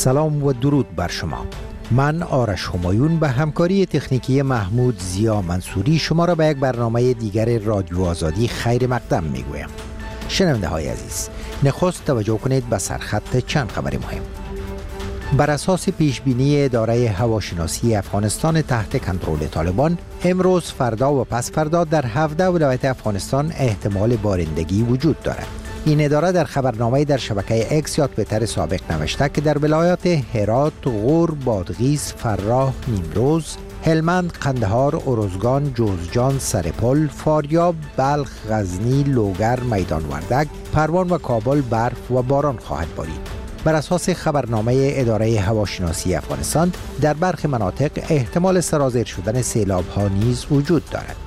سلام و درود بر شما. من آرش همایون به همکاری تکنیکی محمود زیا منصوری شما را به یک برنامه دیگر رادیو آزادی خیر مقدم میگویم. شنونده های عزیز، نخست توجه کنید به سرخط چند خبر مهم. بر اساس پیشبینی اداره هواشناسی افغانستان تحت کنترل طالبان، امروز، فردا و پس فردا در 17 ولایت افغانستان احتمال بارندگی وجود دارد. این اداره در خبرنامه در شبکه اکس یا توییتر سابق نوشته که در ولایات هرات، غور، بادغیس، فراه، نیمروز، هلمند، قندهار، ارزگان، جوزجان، سرپل، فاریاب، بلخ، غزنی، لوگر، میدان وردک، پروان و کابل برف و باران خواهد بارید. بر اساس خبرنامه اداره هواشناسی افغانستان، در برخی مناطق احتمال سرازیر شدن سیلاب‌ها نیز وجود دارد.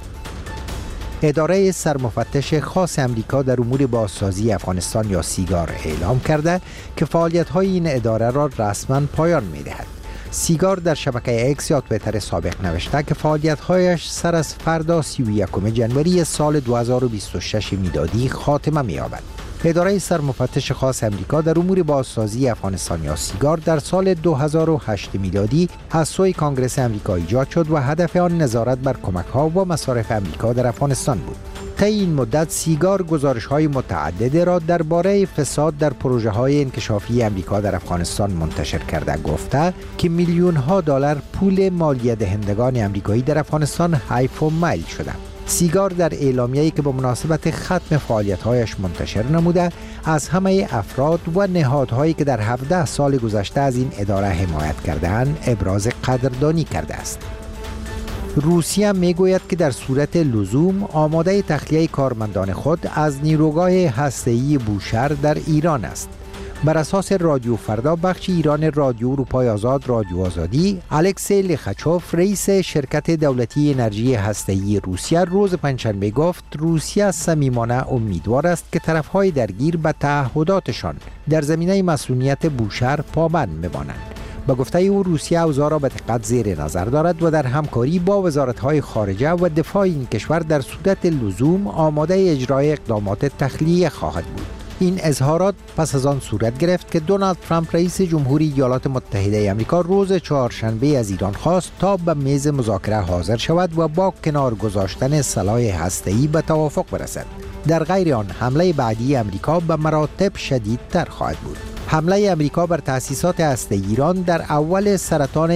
اداره سرمفتش خاص امریکا در امور بازسازی افغانستان یا سیگار اعلام کرده که فعالیت‌های این اداره را رسما پایان می‌دهد. سیگار در شبکه اکس یا توییتر سابق نوشته که فعالیت‌هایش سر از فردا 31 جنوری سال 2026 میلادی خاتمه می‌یابد. اداره سرمفتش خاص امریکا در امور بازسازی افغانستان یا سیگار در سال 2008 میلادی از سوی کانگرس امریکا ایجاد شد و هدف آن نظارت بر کمک‌ها و مصارف امریکا در افغانستان بود. طی این مدت سیگار گزارش‌های متعدد را درباره فساد در پروژه‌های انکشافی امریکا در افغانستان منتشر کرده گفته که میلیون‌ها دلار پول مالیه دهندگان امریکایی در افغانستان حیف و میل شده. سیگار در اعلامیه‌ای که به مناسبت ختم فعالیت‌هایش منتشر نموده، از همه افراد و نهادهایی که در 17 سال گذشته از این اداره حمایت کرده‌اند ابراز قدردانی کرده است. روسیه میگوید که در صورت لزوم آماده تخلیه کارمندان خود از نیروگاه هسته‌ای بوشهر در ایران است. بر اساس رادیو فردا بخش ایران رادیو اروپای آزاد رادیو آزادی، الکسی لخچوف رئیس شرکت دولتی انرژی هسته‌ای روسیه روز پنجشنبه گفت روسیه صمیمانه امیدوار است که طرف‌های درگیر به تعهداتشان در زمینه مسئولیت بوشهر پابند بمانند. به گفته او روسیه اوضاع را به دقت زیر نظر دارد و در همکاری با وزارت‌های خارجه و دفاع این کشور در صورت لزوم آماده اجرای اقدامات تخلیه خواهد بود. این اظهارات پس از آن صورت گرفت که دونالد ترامپ رئیس جمهوری ایالات متحده آمریکا روز چهارشنبه از ایران خواست تا به میز مذاکره حاضر شود و با کنار گذاشتن سلاح هسته‌ای به توافق برسد. در غیر آن حمله بعدی آمریکا به مراتب شدیدتر خواهد بود. حمله آمریکا بر تأسیسات هسته‌ای ایران در اول سرطان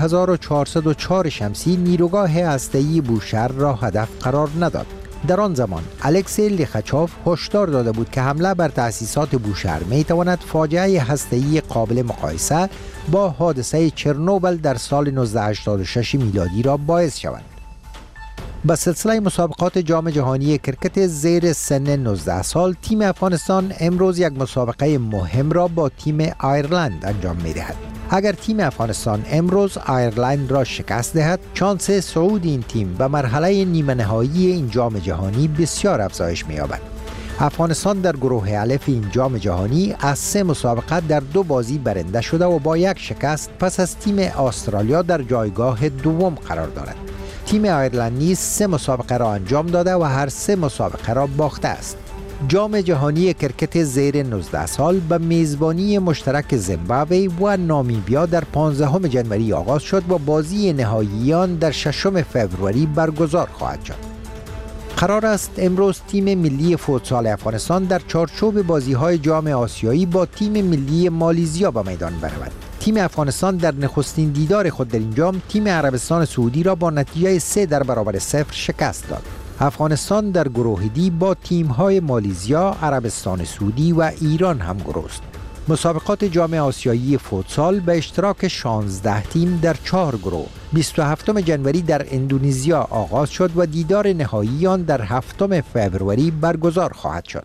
1404 شمسی نیروگاه هسته‌ای بوشهر را هدف قرار نداد. در آن زمان الکسی لخچوف هشدار داده بود که حمله بر تأسیسات بوشهر می‌تواند فاجعه هسته‌ای قابل مقایسه با حادثه چرنوبل در سال 1986 میلادی را باعث شود. با سلسله مسابقات جام جهانی کرکت زیر سن 19 سال، تیم افغانستان امروز یک مسابقه مهم را با تیم آیرلند انجام می‌دهد. اگر تیم افغانستان امروز آیرلند را شکست دهد، شانس صعود این تیم به مرحله نیمه نهایی این جام جهانی بسیار افزایش می‌یابد. افغانستان در گروه الف این جام جهانی از 3 مسابقه در 2 بازی برنده شده و با یک شکست پس از تیم استرالیا در جایگاه دوم قرار دارد. تیم آیرلند نیز 3 مسابقه را انجام داده و هر 3 مسابقه را باخته است. جام جهانی کرکت زیر 19 سال به میزبانی مشترک زیمبابوه و نامیبیا در 15 جنوری آغاز شد و بازی نهایی آن در 6 فوریه برگزار خواهد شد. قرار است امروز تیم ملی فوتسال افغانستان در چارچوب بازی‌های جام آسیایی با تیم ملی مالیزیا به میدان برود. تیم افغانستان در نخستین دیدار خود در این جام تیم عربستان سعودی را با نتیجه 3-0 شکست داد. افغانستان در گروه دی با تیم‌های مالیزیا، عربستان سعودی و ایران هم گروه است. مسابقات جام آسیایی فوتسال به اشتراک 16 تیم در 4 گروه 27 جنوری در اندونزیا آغاز شد و دیدار نهایی آن در 7 فوریه برگزار خواهد شد.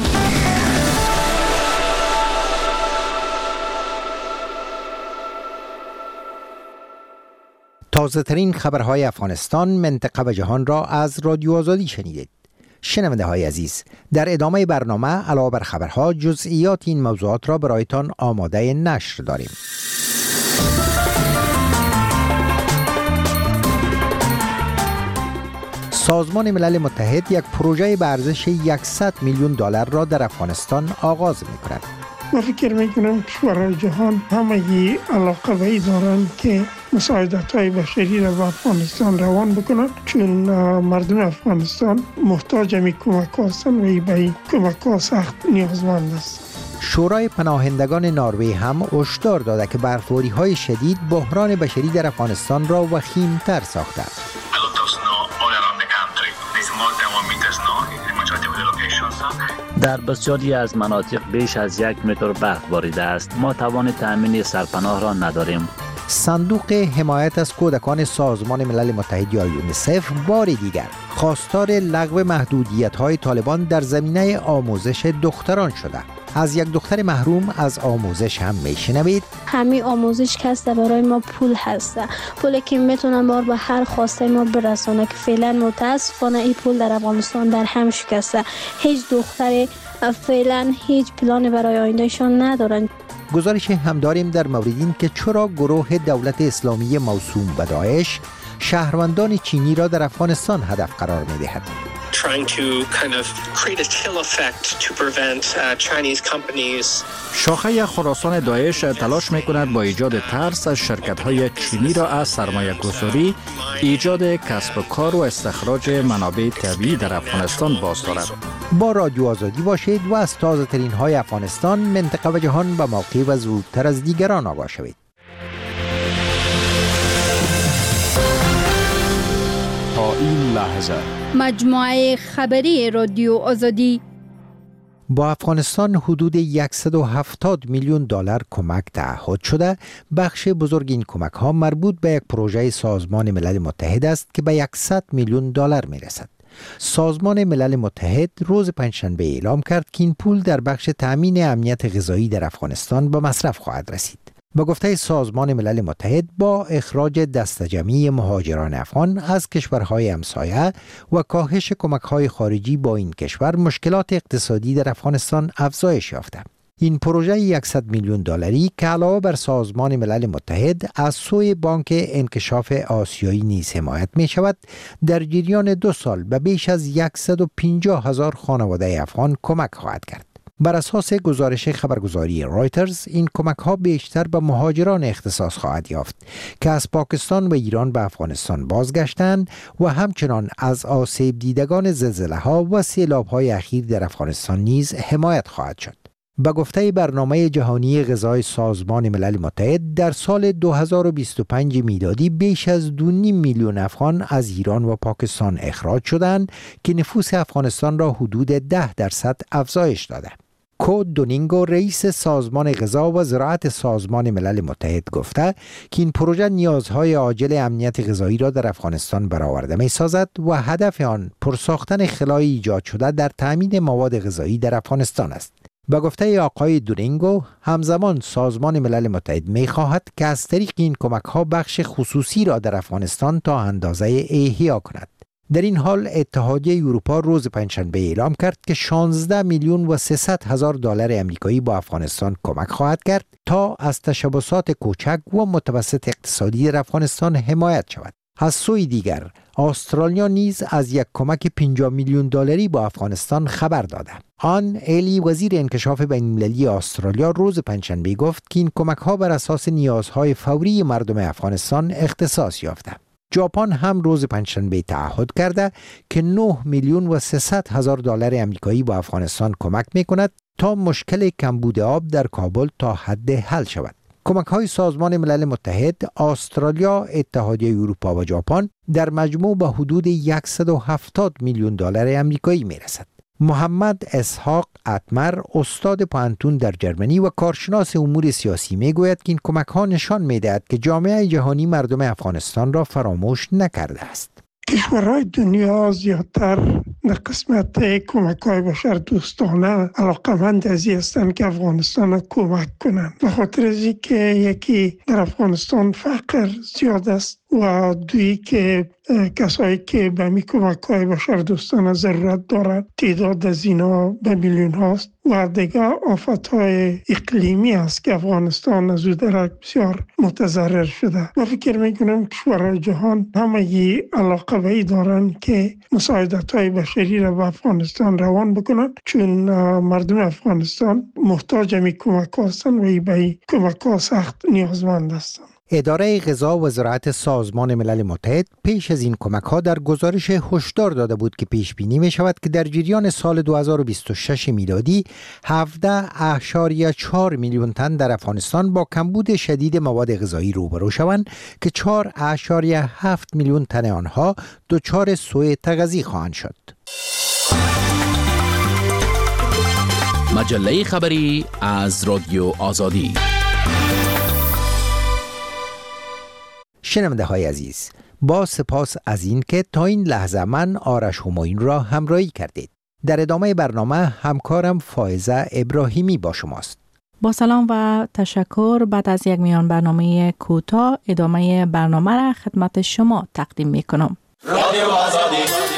تازه ترین خبرهای افغانستان، منطقه و جهان را از رادیو آزادی شنیدید. شنونده های عزیز، در ادامه برنامه علاوه بر خبرها جزئیات این موضوعات را برایتان آماده نشر داریم. سازمان ملل متحد یک پروژه به ارزش $100 میلیون را در افغانستان آغاز می‌کند. من فکر میکنم کشورهای جهان همگی علاقه دارن که مساعدت‌های بشری را به افغانستان روان بکنن، چون مردم افغانستان محتاج می کمک هستند و به این کمک ها سخت نیازمند است. شورای پناهندگان نروژ هم هشدار داده که برفباری‌های شدید بحران بشری در افغانستان را وخیم‌تر ساخته است. در بسیاری از مناطق بیش از 1 متر برف باریده است. ما توان تأمین سرپناه را نداریم. صندوق حمایت از کودکان سازمان ملل متحد یا یونیسف بار دیگر خواستار لغو محدودیت‌های طالبان در زمینه آموزش دختران شده. از یک دختر محروم از آموزش هم میشنوید. همین آموزش که هست برای ما پول هست، پولی که میتونن بار به هر خواسته ما برسانه که فعلا متاسفانه این پول در افغانستان در هم شکسته. هیچ دختر فعلا هیچ پلان برای آیندهشان ندارن. گزارش هم داریم در مورد این که چرا گروه دولت اسلامی موسوم به داعش شهروندان چینی را در افغانستان هدف قرار می‌دهد. شاخه خراسان داعش تلاش می‌کند با ایجاد ترس از شرکت‌های چینی را از سرمایه‌گذاری، ایجاد کسب و کار و استخراج منابع طبیعی در افغانستان باز دارد. با رادیو آزادی باشید و از تازه‌ترین های افغانستان، منطقه و جهان به موقع و زودتر از دیگران آگاه شوید. تا این لحظه مجموعه خبری رادیو آزادی با افغانستان حدود 170 میلیون دلار کمک تعهد شده. بخش بزرگ این کمک ها مربوط به یک پروژه سازمان ملل متحد است که به 100 میلیون دلار می رسد. سازمان ملل متحد روز پنجشنبه اعلام کرد که این پول در بخش تأمین امنیت غذایی در افغانستان به مصرف خواهد رسید. به گفته سازمان ملل متحد، با اخراج دسته جمعی مهاجران افغان از کشورهای همسایه و کاهش کمک‌های خارجی با این کشور، مشکلات اقتصادی در افغانستان افزایش یافته. این پروژه 100 میلیون دلاری که علاوه بر سازمان ملل متحد از سوی بانک انکشاف آسیایی نیز حمایت می شود، در جریان 2 سال به بیش از 150,000 خانواده افغان کمک خواهد کرد. بر اساس گزارش خبرگزاری رایترز، این کمک ها بیشتر به مهاجران اختصاص خواهد یافت که از پاکستان و ایران به افغانستان بازگشتند و همچنان از آسیب دیدگان زلزله ها و سیلاب های اخیر در افغانستان نیز حمایت خواهد شد. به گفته برنامه جهانی غذای سازمان ملل متحد، در سال 2025 میلادی بیش از 2.5 میلیون افغان از ایران و پاکستان اخراج شدند که نفوس افغانستان را حدود 10% افزایش داده. کو دونینگو، رئیس سازمان غذا و زراعت سازمان ملل متحد، گفته که این پروژه نیازهای عاجل امنیت غذایی را در افغانستان برآورده می‌سازد و هدف آن پرساختن خلای ایجاد شده در تامین مواد غذایی در افغانستان است. به گفته آقای دورینگو، همزمان سازمان ملل متحد می‌خواهد که از طریق این کمک‌ها بخش خصوصی را در افغانستان تا اندازه احیا کند. در این حال اتحادیه اروپا روز پنجشنبه اعلام کرد که 16 میلیون و 300 هزار دلار آمریکایی با افغانستان کمک خواهد کرد تا از تشبثات کوچک و متوسط اقتصادی در افغانستان حمایت شود. از سوی دیگر، استرالیا نیز از یک کمک 50 میلیون دلاری با افغانستان خبر داده. آن الی، وزیر انکشاف بین‌المللی استرالیا، روز پنجشنبه گفت که این کمک‌ها بر اساس نیازهای فوری مردم افغانستان اختصاص یافته. ژاپن هم روز پنجشنبه تعهد کرده که 9 میلیون و 300 هزار دلار آمریکایی با افغانستان کمک می‌کند تا مشکل کمبود آب در کابل تا حد حل شود. کمک‌های سازمان ملل متحد، استرالیا، اتحادیه اروپا و ژاپن در مجموع به حدود 170 میلیون دلار آمریکایی می‌رسد. محمد اسحاق اتمر، استاد پانتون در جرمنی و کارشناس امور سیاسی، میگوید که این کمک‌ها نشان می‌دهد که جامعه جهانی مردم افغانستان را فراموش نکرده است. کشورهای دنیا زیادتر در قسمت کمک‌های بشر دوستانه علاقمند از این هستند که افغانستان را کمک کنند. به خاطر از اینکه یکی در افغانستان فقر زیاد است و دویی که کسایی که به می کمک‌های بشردوستانه ضرورت دارد تعداد از اینا به میلیون هاست و دیگه آفت‌های اقلیمی است که افغانستان از او درک بسیار متضرر شده. من فکر میکنم کشورهای جهان همه علاقه به این دارن که مساعدت‌های بشری را به افغانستان روان بکنن، چون مردم افغانستان محتاج می کمک هستند و این به کمک ها سخت نیازمند هستند. اداره غذا و زراعت سازمان ملل متحد پیش از این کمک‌ها در گزارش هشدار داده بود که پیش بینی می شود که در جریان سال 2026 میلادی 17.4 میلیون تن در افغانستان با کمبود شدید مواد غذایی روبرو شوند که 4.7 میلیون تن آنها دچار سوء تغذیه خواهند شد. مجله خبری از رادیو آزادی. شنونده های عزیز، با سپاس از این که تا این لحظه من آرش همایون را همراهی کردید. در ادامه برنامه همکارم فائزه ابراهیمی با شماست. با سلام و تشکر. بعد از یک میان برنامه کوتاه ادامه برنامه را خدمت شما تقدیم می کنم. رادیو آزادی.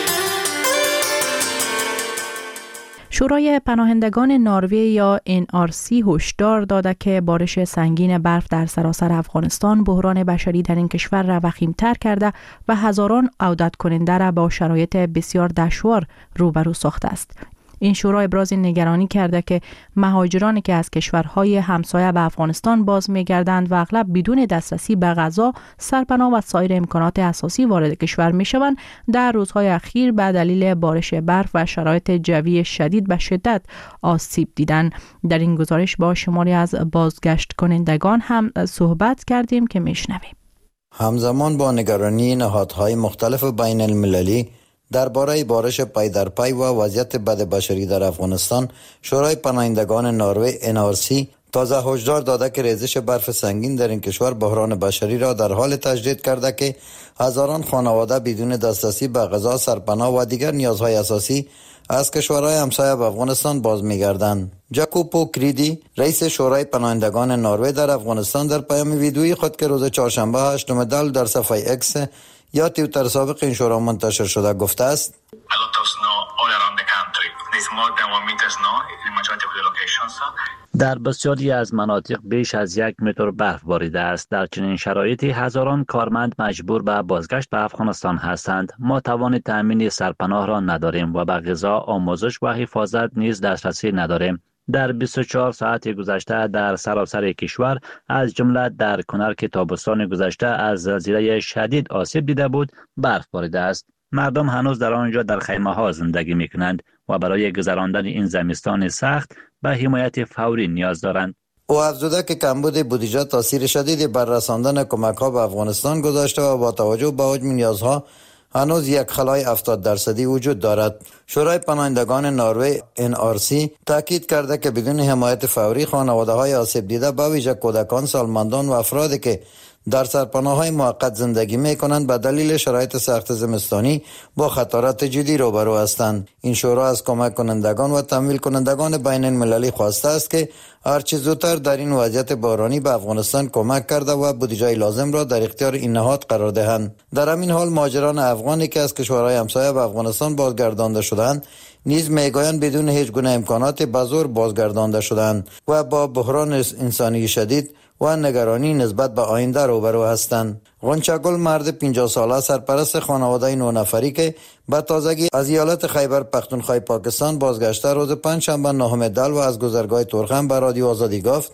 شورای پناهندگان نروژ یا NRC هشدار داده که بارش سنگین برف در سراسر افغانستان بحران بشری در این کشور را وخیم‌تر کرده و هزاران عودت کننده را با شرایط بسیار دشوار روبرو ساخته است. این شورا ابراز نگرانی کرده که مهاجرانی که از کشورهای همسایه به افغانستان باز می‌گردند و اغلب بدون دسترسی به غذا، سرپناه و سایر امکانات اساسی وارد کشور می‌شوند، در روزهای اخیر به دلیل بارش برف و شرایط جوی شدید به شدت آسیب دیدند. در این گزارش با شماری از بازگشت کنندگان هم صحبت کردیم که میشنویم. همزمان با نگرانی نهادهای مختلف بین المللی درباره بارش پی در پی و وضعیت بد بشری در افغانستان، شورای پناهندگان نروژ NRC تازه هشدار داده که ریزش برف سنگین در این کشور بحران بشری را در حال تجدید کرده که هزاران خانواده بدون دسترسی به غذا، سرپناه و دیگر نیازهای اساسی از کشورهای همسایه به افغانستان باز می‌گردند. جاکوپو کریدی، رئیس شورای پناهندگان نروژ در افغانستان، در پیام ویدیویی خود که روز چهارشنبه 8 دی در صفحه اکس یا توییتر سابق این شورا منتشر شده گفته است: در بسیاری از مناطق بیش از 1 متر برف باریده است. در چنین شرایطی هزاران کارمند مجبور به بازگشت به افغانستان هستند. ما توان تامین سرپناه را نداریم و به غذا، آموزش و حفاظت نیز دسترسی نداریم. در 24 ساعت گذشته در سراسر کشور از جمله در کنر که تابستان گذشته از زلزله شدید آسیب دیده بود، برف باریده است. مردم هنوز در آنجا در خیمه ها زندگی می کنند و برای گذراندن این زمستان سخت به حمایت فوری نیاز دارند. او افزوده که کمبود بودجه تاثیر شدیدی بر رساندن کمک ها به افغانستان گذاشته و با توجه به حجم نیازها هنوز یک خلای 70% وجود دارد. شورای پناهندگان نروژ NRC تاکید کرده که بدون حمایت فوری خانواده‌های آسیب دیده به ویژه کودکان، سالمندان و افرادی که در سرپناه‌های موقت زندگی می‌کنند به دلیل شرایط سخت زمستانی با خطرات جدی روبرو هستند. این شورا از کمک کنندگان و تمویل کنندگان بین المللی خواسته است که هرچه زودتر در این وضعیت بحرانی به افغانستان کمک کرده و بودجه لازم را در اختیار این نهاد قرار دهند. در همین حال مهاجران افغانی که از کشورهای همسایه به افغانستان بازگردانده شدند نیز میگویند بدون هیچ گونه امکانات به زور بازگردانده شدند و با بحران انسانی شدید و نگرانی نسبت به آینده روبرو هستند. غنچه‌گل مرد 50 ساله سرپرست خانواده 9 نفری که به تازگی از ایالت خیبر پختونخوا پاکستان بازگشته روز پنجشنبه 9 دی و از گذرگاه تورخم به رادیو آزادی گفت: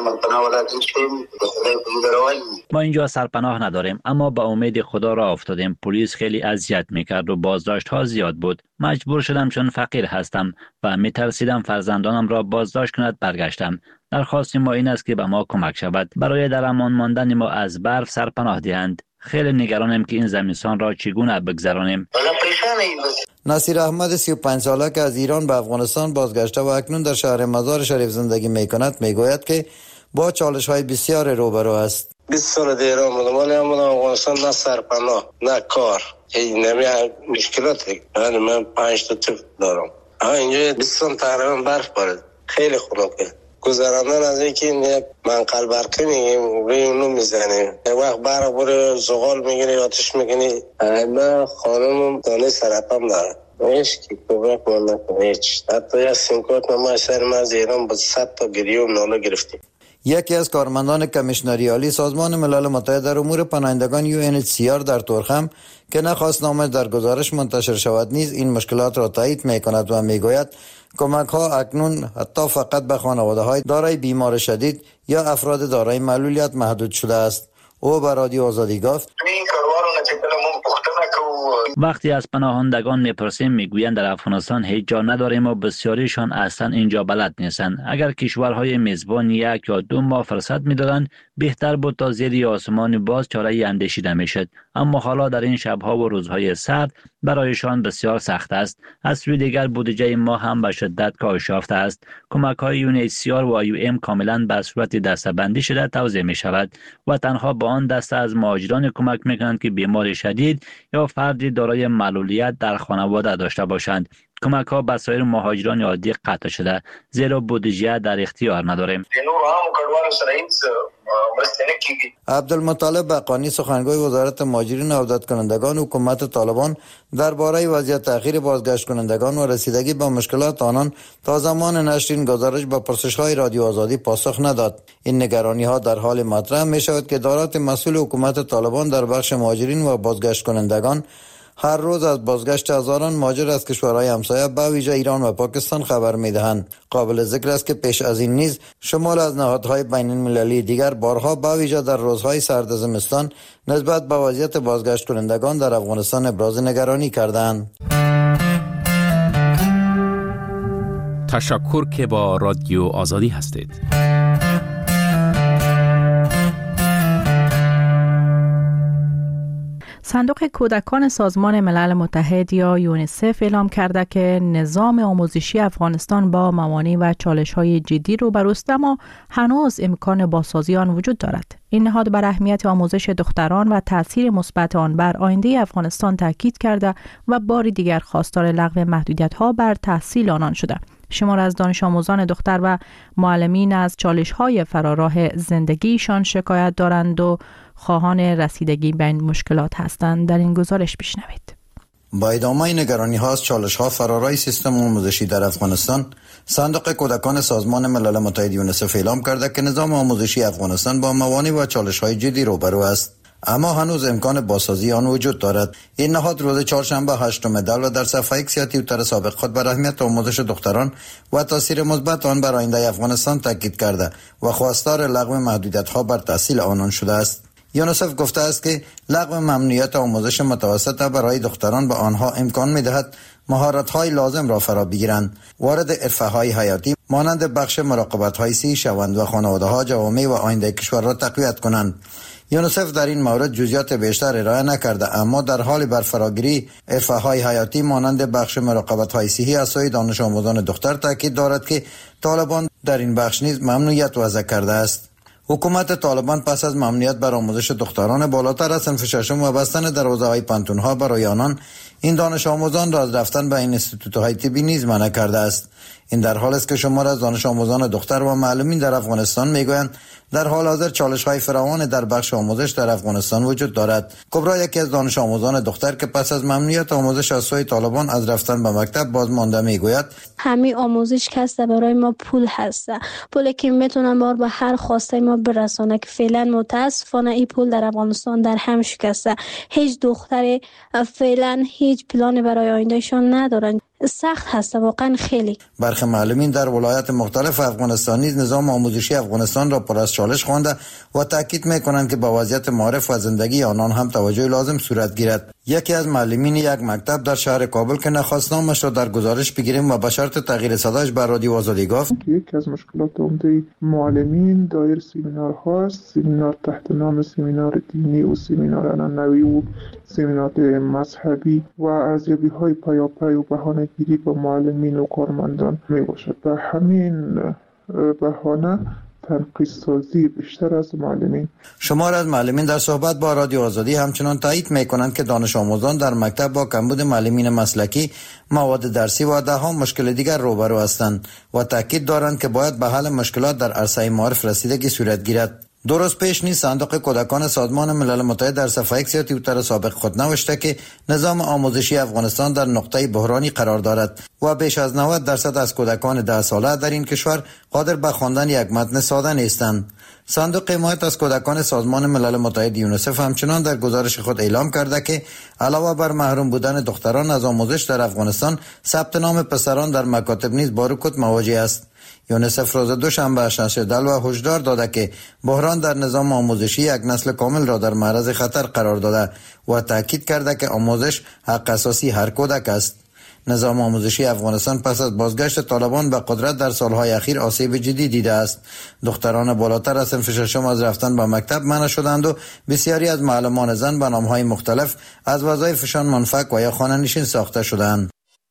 ما اینجا سرپناه نداریم، اما به امید خدا راه افتادیم. پلیس خیلی اذیت میکرد و بازداشت ها زیاد بود. مجبور شدم چون فقیر هستم و میترسیدم فرزندانم را بازداشت کند برگشتم. درخواست ما این است که به ما کمک شود برای در امان ماندن ما از برف سرپناه دهند. خیلی نگرانم که این زمستان را چگونه بگذرانیم. نصیر احمد 35 ساله که از ایران به افغانستان بازگشته و اکنون در شهر مزار شریف زندگی میکند میگوید که با چالش‌های بسیار روبرو است. 20 سال در ایران بودم ولی افغانستان نه سرپناه نه کار. این مشکلاتی. من 5 تا طفل دارم. اینجا 20 سال تقریبا برف بارید. خیلی خنکه. گذراندن از اینکه یک منقل برقی میگیم روی اونو میزنیم، یک وقت برق بره زغال میگیره آتش میگیره. من خانم دانه سرطان داره، هیچ کی کمک من نکنه، هیچ. حتی یک سیمکارت ما سر ما از ایران با 100 تا گریه و ناله گرفتیم. یکی از کارمندان کمیشنری عالی سازمان ملل متحد در امور پناهندگان UNHCR در تورخم که نخواست نامش در گزارش منتشر شود نیز این مشکلات را تایید می‌کند و می‌گوید کمک ها اکنون حتی فقط به خانواده های دارای بیمار شدید یا افراد دارای معلولیت محدود شده است. او به رادیو آزادی گفت وقتی از پناهندگان میپرسیم میگویند در افغانستان هیچ جا نداریم و بسیاریشان اصلا اینجا بلد نیستند. اگر کشورهای میزبان 1 یا 2 ماه فرصت میدادند بهتر بود تا زیر آسمان باز چاره اندیشیده میشد. اما حالا در این شبها و روزهای سرد برایشان بسیار سخت است. از سوی دیگر بودجه ما هم به شدت کاهش یافته است. کمک های UNHCR و IOM کاملا به صورت دسته‌بندی شده توزیع می شود و تنها به آن دسته از مهاجران کمک میکنند که بیمار شدید یا فردی دارای معلولیت در خانواده داشته باشند. کمک ها به سایر مهاجران عادی قطع شده زیرا بودجه در اختیار نداریم. عبدالمطلب بقانی سخنگوی وزارت مهاجرین و عودت کنندگان حکومت طالبان درباره وضعیت تأخیر بازگشت کنندگان و رسیدگی به مشکلات آنان تا زمان نشر این گزارش به پرسش‌های رادیو آزادی پاسخ نداد. این نگرانی‌ها در حال مطرح می‌شود که ادارات مسئول حکومت طالبان در بخش مهاجرین و بازگشت کنندگان هر روز از بازگشت هزاران مهاجر از کشورهای همسایه به ویژه ایران و پاکستان خبر می‌دهند. قابل ذکر است که پیش از این نیز شمال از نهادهای بین‌المللی دیگر بارها به ویژه در روزهای سرد زمستان نسبت به وضعیت بازگشت کنندگان در افغانستان ابراز نگرانی کردند. تشکر که با رادیو آزادی هستید. صندوق کودکان سازمان ملل متحد یا یونیسف اعلام کرده که نظام آموزشی افغانستان با موانع و چالش‌های جدی روبروست اما هنوز امکان بازسازی آن وجود دارد. این نهاد بر اهمیت آموزش دختران و تاثیر مثبت آن بر آینده افغانستان تاکید کرده و بار دیگر خواستار لغو محدودیت‌ها بر تحصیل آنان شده. شمار از دانش آموزان دختر و معلمین از چالش‌های فراراه زندگیشان شکایت دارند و خواهان رسیدگی به این مشکلات هستند. در این گزارش بشنوید. با ادامه نگرانی ها از چالش ها فرارای سیستم آموزشی در افغانستان، صندوق کودکان سازمان ملل متحد یونیسف اعلام کرده که نظام آموزشی افغانستان با موانع و چالش های جدی روبرو است، اما هنوز امکان بازسازی آن وجود دارد. این نهاد روز چهارشنبه 8 مدل و در صفحه ایکس یا توییتر سابق خود بر اهمیت آموزش دختران و تاثیر مثبت آن بر آینده افغانستان تاکید کرده و خواستار لغو محدودیت ها بر تحصیل آنان شده است. یونیسف گفته است که لغو ممنوعیت آموزش متوسط برای دختران به آنها امکان می‌دهد مهارت‌های لازم را فرا بگیرند، وارد حرفه‌های حیاتی مانند بخش مراقبت‌های صحی شوند و خانواده‌ها جوامع و آینده کشور را تقویت کنند. یونیسف در این مورد جزئیات بیشتر ارائه نکرده، اما در حال برفراگیری حرفه‌های حیاتی مانند بخش مراقبت‌های صحی از سوی دانش آموزان دختر تاکید دارد که طالبان در این بخش نیز ممنوعیت وضع کرده است. حکومت طالبان پس از ممنوعیت بر آموزش دختران بالاتر از صنف ششم و بستن دروازه‌های پانتون‌ها برای آنان، این دانش آموزان را از رفتن به این انستیتوت‌های طبی نیز منع کرده است. این در حال است که شمار از دانش آموزان دختر و معلمین در افغانستان میگویند در حال حاضر چالش‌های فراوان در بخش آموزش در افغانستان وجود دارد. کبرا یکی از دانش آموزان دختر که پس از ممنوعیت آموزش از سوی طالبان از رفتن به مکتب بازمانده میگوید همه آموزش کسته برای ما پول هسته، پولی که میتونن بار به هر خواسته ما برسانه که فعلا متاسفانه این پول در افغانستان در هم شکسته. هیچ دختری فعلا هیچ پلان برای آیندهشان ندارن. سخت هست واقعا خیلی. برخی معلمین در ولایات مختلف افغانستان نیز نظام آموزشی افغانستان را پر از چالش خوانده و تاکید میکنند که با وضعیت معارف و زندگی آنان هم توجه لازم صورت گیرد. یکی از معلمین یک مکتب در شهر کابل که نخواست نامش را در گزارش بگیریم و به شرط تغییر صدایش بر رادیو آزادی گفت یکی از مشکلات عمده معلمین دایر سمینارها است، سمینار تحت نام سمینار دینی و سمینار عنعنوی و سمینار مذهبی و ارزیابی‌های پیاپی و بهانه‌گیری با معلمین و کارمندان میباشد. به همین بهانه تنقیص سازی بیشتر از معلمین. شمار از معلمین در صحبت با رادیو آزادی همچنان تایید میکنند که دانش آموزان در مکتب با کمبود معلمین مسلکی، مواد درسی و ده‌ها مشکل دیگر روبرو هستند و تاکید دارند که باید به حل مشکلات در عرصه معارف رسیدگی صورت گیرد. 2 روز پیش نیز صندوق کودکان سازمان ملل متحد در صفحه ایکس یا توییتر سابق خود نوشته که نظام آموزشی افغانستان در نقطه بحرانی قرار دارد و بیش از 90% از کودکان 10 ساله در این کشور قادر به خواندن یک متن ساده نیستند. صندوق حمایت از کودکان سازمان ملل متحد یونیسف همچنان در گزارش خود اعلام کرده که علاوه بر محروم بودن دختران از آموزش در افغانستان، ثبت نام پسران در مکاتب نیز با رکود مواجه است. یونیسف روز دوشنبه شدل و هشدار داده که بحران در نظام آموزشی یک نسل کامل را در معرض خطر قرار داده و تاکید کرده که آموزش حق اساسی هر کودک است. نظام آموزشی افغانستان پس از بازگشت طالبان به قدرت در سالهای اخیر آسیب جدی دیده است. دختران بالاتر از صنف ششم از رفتن به مکتب منع شدند و بسیاری از معلمان زن به نامهای مختلف از وظایفشان منفک و یا خانه نشین ساخته شدند.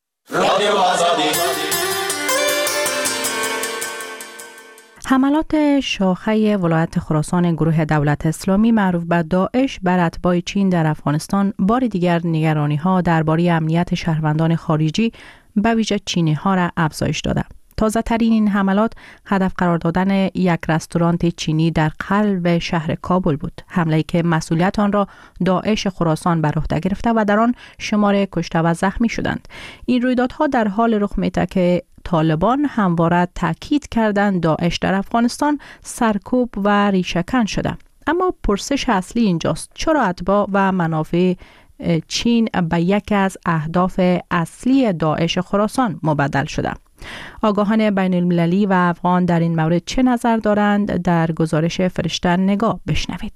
حملات شاخه ولایت خراسان گروه دولت اسلامی معروف به داعش بر اتباع چین در افغانستان بار دیگر نگرانی‌ها درباره امنیت شهروندان خارجی به ویژه چینی ها را افزایش داده. تازه ترین این حملات هدف قرار دادن یک رستوران چینی در قلب شهر کابل بود. حمله‌ای که مسئولیت آن را داعش خراسان بر عهده گرفته و در آن شمار کشته و زخمی شدند. این رویدادها در حال رخ می‌دهد که طالبان همواره تاکید کردند داعش در افغانستان سرکوب و ریشه‌کن شده. اما پرسش اصلی اینجاست: چرا اتباع و منافع چین به یکی از اهداف اصلی داعش خراسان مبدل شده؟ آگاهان بین المللی و افغان در این مورد چه نظر دارند؟ در گزارش فرشته نگاه بشنوید.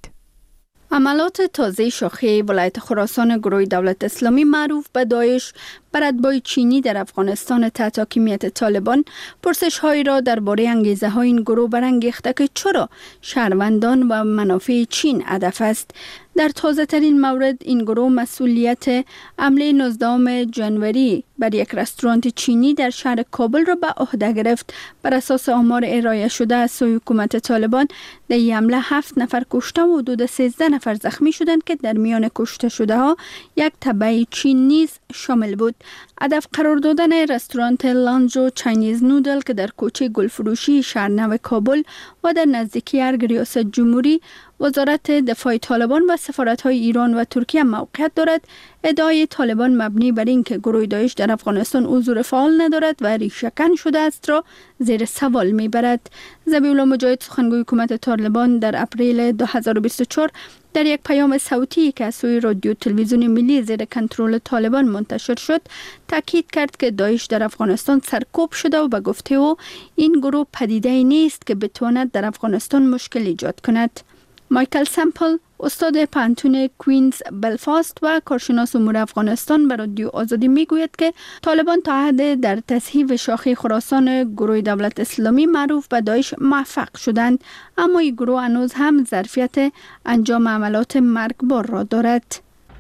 عملات تازه شاخه ولایت خراسان گروه دولت اسلامی معروف به داعش بر اتباع چینی در افغانستان تحت حاکمیت طالبان پرسش‌هایی را درباره انگیزه‌های این گروه برانگیخته که چرا شهروندان و منافع چین هدف است. در تازه ترین مورد این گروه مسئولیت حمله 19 جنوری بر یک رستوران چینی در شهر کابل را به عهده گرفت. بر اساس آمار ارائه شده از سوی حکومت طالبان در این حمله 7 نفر کشته و حدود 13 نفر زخمی شدند که در میان کشته شده ها یک تبع چین نیز شامل بود. هدف قرار دادن رستوران لانج و چاینیز نودل که در کوچه گلفروشی شهرنو کابل و در نزدیکی ارگ ریاست جمهوری وزارت دفاع طالبان و سفارت‌های ایران و ترکیه موقعیت دارد، ادعای طالبان مبنی بر اینکه گروه داعش در افغانستان حضور فعال ندارد و ریشه‌کن شده است را زیر سوال می‌برد. ذبیح الله مجاهد سخنگوی حکومت طالبان در اپریل 2024 در یک پیام صوتی که از سوی رادیو تلویزیون ملی زیر کنترل طالبان منتشر شد تاکید کرد که داعش در افغانستان سرکوب شده و به گفته او این گروه پدیده‌ای نیست که بتواند در افغانستان مشکل ایجاد کند. مایکل سمپل، استاد پانتون کوینز بلفاست و کارشناس امور افغانستان به رادیو آزادی میگوید که طالبان تا حد در تصحیح شاخه خراسان گروه دولت اسلامی معروف به داعش موفق شدند، اما این گروه هنوز هم ظرفیت انجام عملات مرگبار را دارد.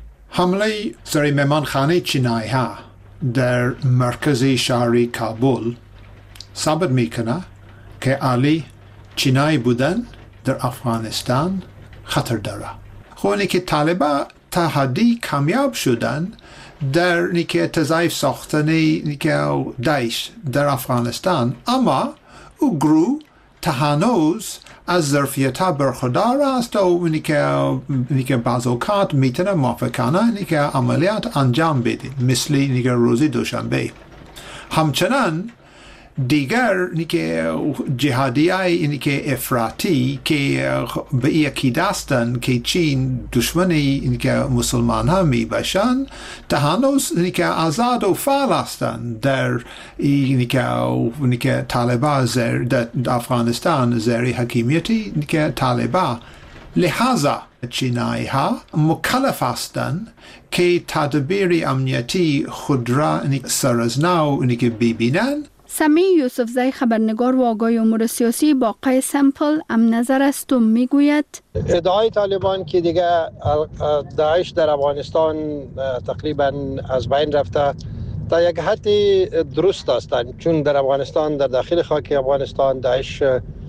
حمله سر مهمانخانه چینایی ها در مرکز شهری کابل ثابت میکنه که علی چینایی بودن در افغانستان خطر داره. خونی که طالبان تا حدی کامیاب شدن در نیکه تضعیف ساختن نیکه داعش در افغانستان، اما او گروه تا هنوز از ظرفیت برخوردار است و نیکه بعض اوقات میتونه موافقانه نیکه عملیات انجام بده، مثل نیکه روزی دوشنبه. همچنان دیگر جهادیای افراطی که به یکی دستن که چین دشمنی مسلمان ها می باشن تا هنوز آزاد و فعال هستند در طالبان در افغانستان زیر حکمیتی طالبان. لحاظا چینایی ها مکلف هستند که تدبیر امنیتی خود را سر از نو ببینند. سمی یوسفزای خبرنگار و آگاه امور سیاسی با آقای سمپل هم نظر است و میگوید ادعای طالبان که دیگه داعش در افغانستان تقریبا از بین رفته تا یک حدی درست هستند، چون در افغانستان در داخل خاک افغانستان داعش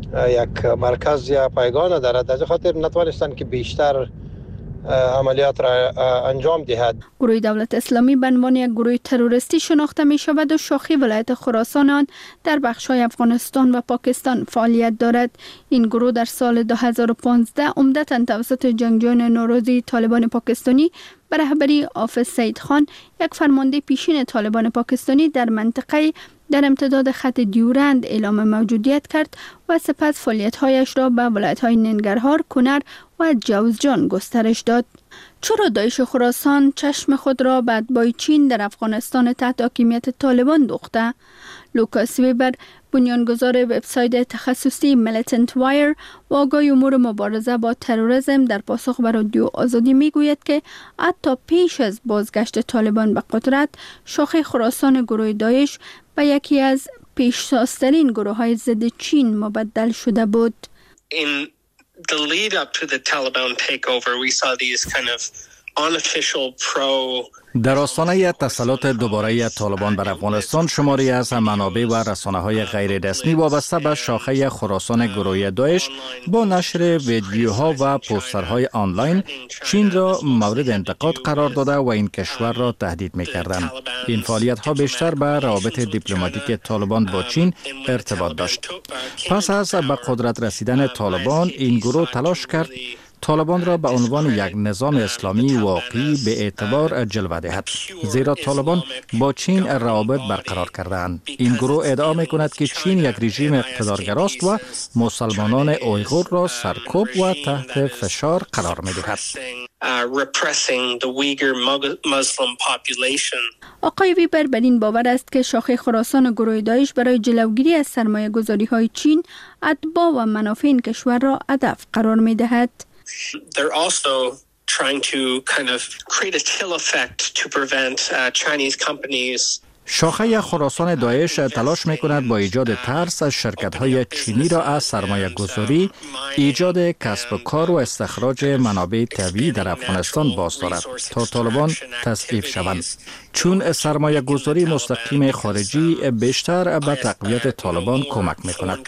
یک مرکز یا پایگان دارد، از خاطر نتوانستند که بیشتر عملیات را انجام دهد. گروه دولت اسلامی به عنوان یک گروه تروریستی شناخته می شود و شاخه ولایت خراسان آن در بخش‌های افغانستان و پاکستان فعالیت دارد. این گروه در سال 2015 عمدتاً توسط جنگجویان نوروزی طالبان پاکستانی به رهبری حافظ سید خان، یک فرمانده پیشین طالبان پاکستانی در منطقه در امتداد خط دیورند اعلام موجودیت کرد و سپس فعالیت‌هایش را به ولایت‌های ننگرهار، کنر و جوزجان گسترش داد. چرا داعش خراسان چشم خود را به اتباع چین در افغانستان تحت حاکمیت طالبان دوخته؟ لوکاس ویبر، بنیانگذار وبسایت تخصصی میلیتنت وایر و آگاه امور مبارزه با تروریسم، در پاسخ به رادیو آزادی میگوید که حتی پیش از بازگشت طالبان به قدرت، شاخه خراسان گروه داعش به یکی از پیشتازترین گروه‌های ضد چین مبدل شده بود. In the lead up to the Taliban takeover, we saw these kind of unofficial pro در آستانه تسلط دوباره طالبان بر افغانستان، شماری از منابع و رسانه‌های غیر رسمی وابسته به شاخه خراسان گروه داعش با نشر ویدیوها و پوسترهای آنلاین چین را مورد انتقاد قرار داده و این کشور را تهدید می‌کردند. این فعالیت‌ها بیشتر به روابط دیپلماتیک طالبان با چین ارتباط داشت. پس از به قدرت رسیدن طالبان، این گروه تلاش کرد طالبان را به عنوان یک نظام اسلامی واقعی به اعتبار جلوه دهد، زیرا طالبان با چین روابط برقرار کردند. این گروه ادعا می‌کند که چین یک رژیم اقتدارگراست و مسلمانان اویغور را سرکوب و تحت فشار قرار می‌دهد. آقای ویبر بر این باور است که شاخه خراسان گروه داعش برای جلوگیری از سرمایه‌گذاری‌های چین، اتباع و منافع این کشور را هدف قرار می‌دهد. They're also trying to kind of create a chill effect to prevent Chinese companies. شاخه خراسان داعش تلاش می‌کند با ایجاد ترس از شرکت‌های چینی را از سرمایه‌گذاری، ایجاد کسب و کار و استخراج منابع طبیعی در افغانستان باز دارد تا طالبان تضعیف شوند، چون سرمایه‌گذاری مستقیم خارجی بیشتر به تقویت طالبان کمک می‌کند.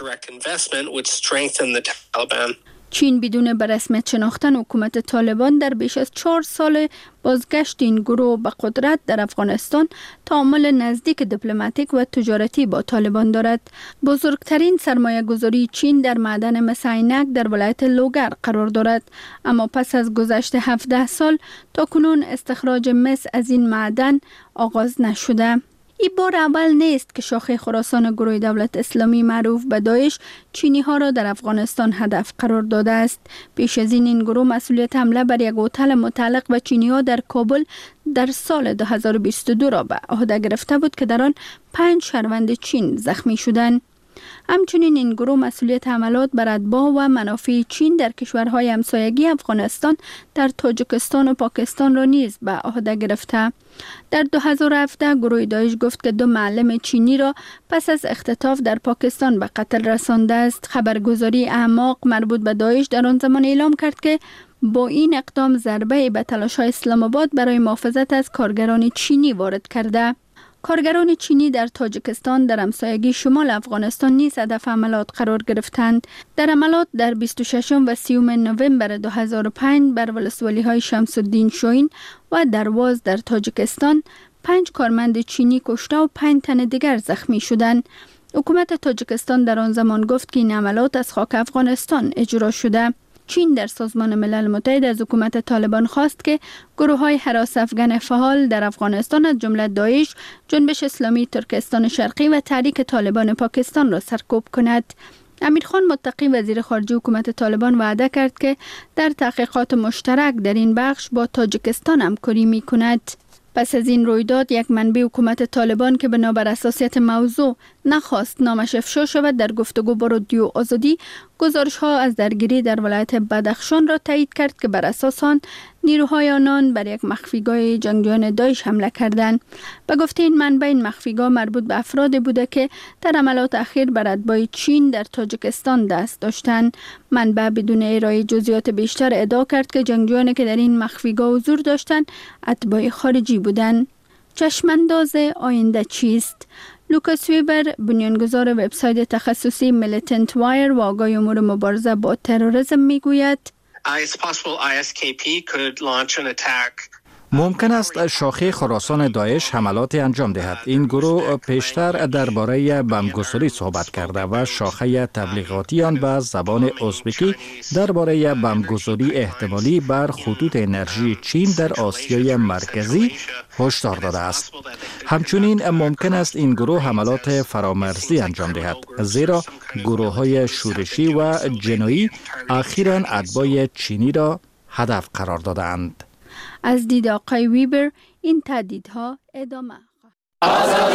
چین بدون به رسمیت شناختن حکومت طالبان در بیش از 4 سال بازگشت این گروه به قدرت در افغانستان تعامل نزدیک دیپلماتیک و تجارتی با طالبان دارد. بزرگترین سرمایه گذاری چین در معدن مس عینک در ولایت لوگر قرار دارد، اما پس از گذشت 17 سال تا کنون استخراج مس از این معدن آغاز نشده. این بار اول نیست که شاخه خراسان گروه دولت اسلامی معروف به داعش چینی ها را در افغانستان هدف قرار داده است. پیش از این گروه مسئولیت حمله بر یک هتل متعلق به چینی ها در کابل در سال 2022 را به عهده گرفته بود که در آن 5 شهروند چین زخمی شدند. همچنین این گروه مسئولیت حملات بر اتباع و منافع چین در کشورهای همسایگی افغانستان در تاجیکستان و پاکستان را نیز به عهده گرفته. در 2017 گروه داعش گفت که 2 معلم چینی را پس از اختطاف در پاکستان به قتل رسانده است. خبرگزاری اعماق مربوط به داعش در آن زمان اعلام کرد که با این اقدام ضربه به تلاش‌های اسلام آباد برای محافظت از کارگران چینی وارد کرده. کارگران چینی در تاجیکستان در همسایگی شمال افغانستان نیز هدف حملات قرار گرفتند. در حملات در 26 و 30 نوامبر 2005 بر ولسوالی‌های شمس الدین شوین و درواز در تاجیکستان 5 کارمند چینی کشته و 5 تن دیگر زخمی شدند. حکومت تاجیکستان در آن زمان گفت که این حملات از خاک افغانستان اجرا شده. چین در سازمان ملل متحد از حکومت طالبان خواست که گروه‌های هراس افغان فعال در افغانستان از جمله داعش، جنبش اسلامی ترکستان شرقی و تحریک طالبان پاکستان را سرکوب کند. امیرخان متقی وزیر خارجه حکومت طالبان وعده کرد که در تحقیقات مشترک در این بخش با تاجیکستان همکاری می‌کند. پس از این رویداد یک منبع حکومت طالبان که بنابر حساسیت موضوع نخواست نامش افشا شود در گفتگو با رادیو آزادی گزارش‌ها از درگیری در ولایت بدخشان را تایید کرد که بر اساس آن نیروهای آنان بر یک مخفیگاه جنگجویان داعش حمله کردند. به گفته این منبع این مخفیگاه مربوط به افرادی بوده که در حملات اخیر بر اتباع چین در تاجیکستان دست داشتند. منبع بدون ارائه جزئیات بیشتر ادعا کرد که جنگجویانی که در این مخفیگاه حضور داشتند اتباع خارجی بودند. چشمانداز آینده چیست؟ لوکاس ویبر، بنیانگذار وبسایت تخصصی میلیتنت وایر و آگاه امور مبارزه با تروریسم میگوید ممکن است شاخه خراسان داعش حملاتی انجام دهد. این گروه پیشتر درباره بمبگساری صحبت کرده و شاخه تبلیغاتی آن به زبان ازبکی درباره بمبگساری احتمالی بر خطوط انرژی چین در آسیای مرکزی هشدار داده است. همچنین ممکن است این گروه حملات فرامرزی انجام دهد، زیرا گروه‌های شورشی و جنایی اخیراً اتباع چینی را هدف قرار دادند. از دید آقای ویبر این تهدیدها ادامه خواهد.